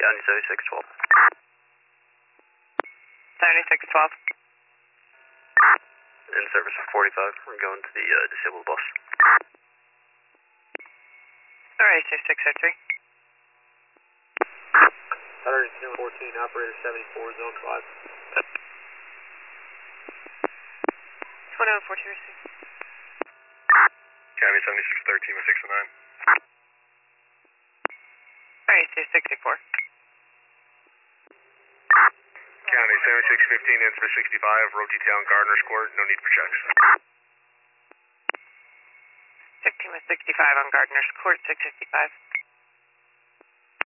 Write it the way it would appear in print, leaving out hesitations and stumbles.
County 7612. 7612. In service of 45. We're going to the disabled bus. Alright, 6603. Saturday 14, operator 74, zone 5. 2114 received. County 7613 with 6 and 9. Alright, 264. County 7615, in service 65, road detail in Gardner's Court, no need for checks. 15 with 65 on Gardner's Court, 665.